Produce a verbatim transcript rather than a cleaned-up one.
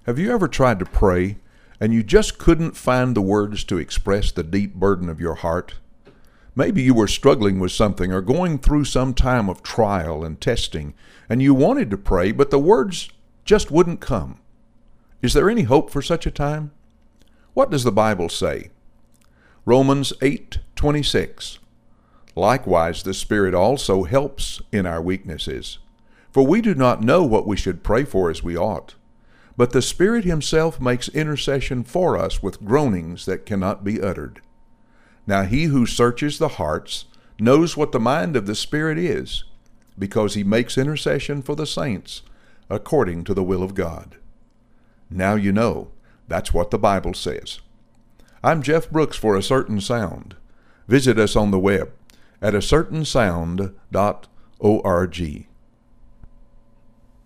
Have you ever tried to pray and you just couldn't find the words to express the deep burden of your heart? Maybe you were struggling with something or going through some time of trial and testing, and you wanted to pray, but the words just wouldn't come. Is there any hope for such a time? What does the Bible say? Romans eight twenty-six. Likewise, the Spirit also helps in our weaknesses. For we do not know what we should pray for as we ought. But the Spirit Himself makes intercession for us with groanings that cannot be uttered. Now He who searches the hearts knows what the mind of the Spirit is, because He makes intercession for the saints according to the will of God. Now you know. That's what the Bible says. I'm Jeff Brooks for A Certain Sound. Visit us on the web at a certain sound dot org.